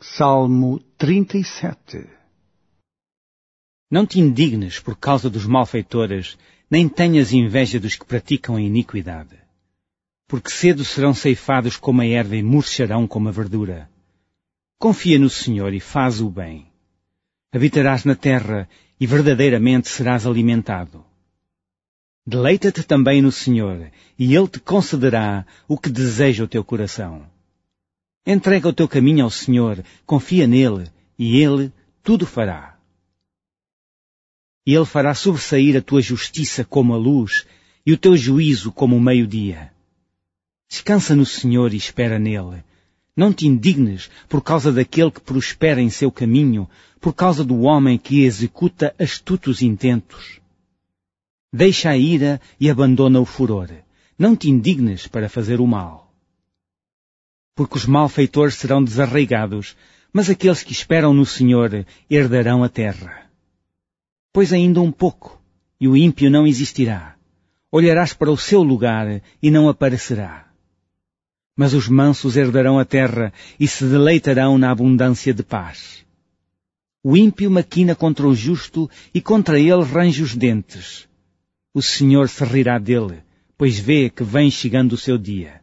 Salmo 37. Não te indignes por causa dos malfeitores, nem tenhas inveja dos que praticam a iniquidade. Porque cedo serão ceifados como a erva e murcharão como a verdura. Confia no Senhor e faz o bem. Habitarás na terra e verdadeiramente serás alimentado. Deleita-te também no Senhor, e Ele te concederá o que deseja o teu coração. Entrega o teu caminho ao Senhor, confia nele, e Ele tudo fará. Ele fará sobressair a tua justiça como a luz, e o teu juízo como o meio-dia. Descansa no Senhor e espera nele. Não te indignes por causa daquele que prospera em seu caminho, por causa do homem que executa astutos intentos. Deixa a ira e abandona o furor. Não te indignes para fazer o mal. Porque os malfeitores serão desarraigados, mas aqueles que esperam no Senhor herdarão a terra. Pois ainda um pouco, e o ímpio não existirá. Olharás para o seu lugar e não aparecerá. Mas os mansos herdarão a terra e se deleitarão na abundância de paz. O ímpio maquina contra o justo e contra ele range os dentes. O Senhor se rirá dele, pois vê que vem chegando o seu dia.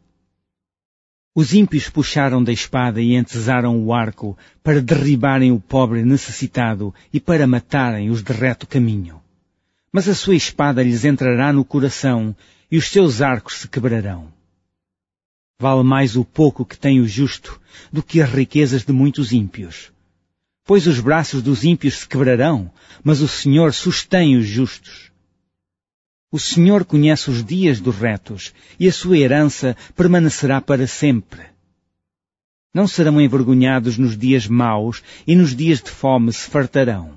Os ímpios puxaram da espada e entesaram o arco para derribarem o pobre necessitado e para matarem os de reto caminho. Mas a sua espada lhes entrará no coração e os seus arcos se quebrarão. Vale mais o pouco que tem o justo do que as riquezas de muitos ímpios. Pois os braços dos ímpios se quebrarão, mas o Senhor sustém os justos. O Senhor conhece os dias dos retos, e a sua herança permanecerá para sempre. Não serão envergonhados nos dias maus, e nos dias de fome se fartarão.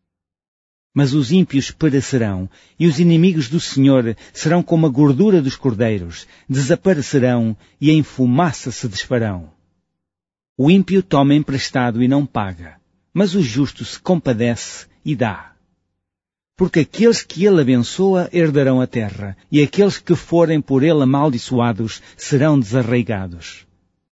Mas os ímpios perecerão, e os inimigos do Senhor serão como a gordura dos cordeiros, desaparecerão, e em fumaça se desfarão. O ímpio toma emprestado e não paga, mas o justo se compadece e dá. Porque aqueles que ele abençoa herdarão a terra, e aqueles que forem por ele amaldiçoados serão desarraigados.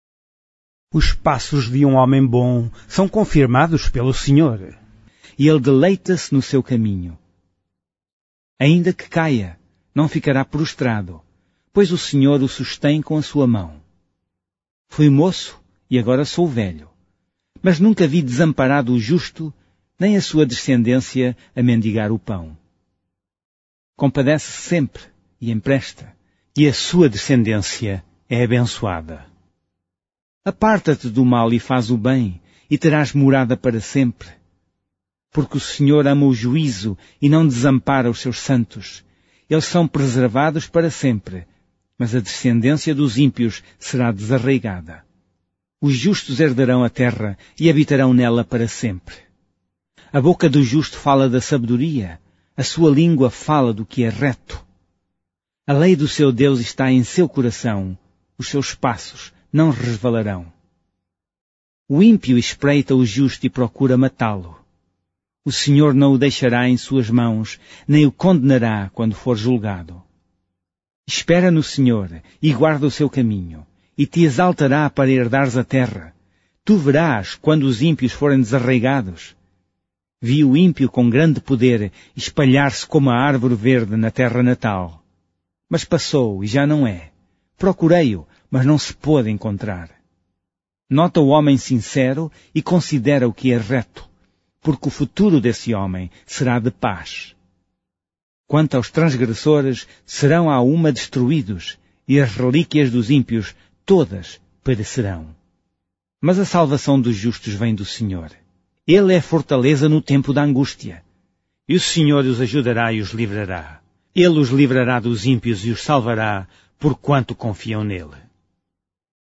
Os passos de um homem bom são confirmados pelo Senhor, e ele deleita-se no seu caminho. Ainda que caia, não ficará prostrado, pois o Senhor o sustém com a sua mão. Fui moço e agora sou velho, mas nunca vi desamparado o justo, nem a sua descendência a mendigar o pão. Compadece sempre e empresta, e a sua descendência é abençoada. Aparta-te do mal e faz o bem, e terás morada para sempre. Porque o Senhor ama o juízo e não desampara os seus santos. Eles são preservados para sempre, mas a descendência dos ímpios será desarraigada. Os justos herdarão a terra e habitarão nela para sempre. A boca do justo fala da sabedoria, a sua língua fala do que é reto. A lei do seu Deus está em seu coração, os seus passos não resvalarão. O ímpio espreita o justo e procura matá-lo. O Senhor não o deixará em suas mãos, nem o condenará quando for julgado. Espera no Senhor e guarda o seu caminho, e te exaltará para herdares a terra. Tu verás quando os ímpios forem desarraigados. Vi o ímpio com grande poder espalhar-se como a árvore verde na terra natal. Mas passou e já não é. Procurei-o, mas não se pôde encontrar. Nota o homem sincero e considera o que é reto, porque o futuro desse homem será de paz. Quanto aos transgressores, serão à uma destruídos, e as relíquias dos ímpios todas perecerão. Mas a salvação dos justos vem do Senhor. Ele é fortaleza no tempo da angústia. E o Senhor os ajudará e os livrará. Ele os livrará dos ímpios e os salvará, porquanto confiam nele.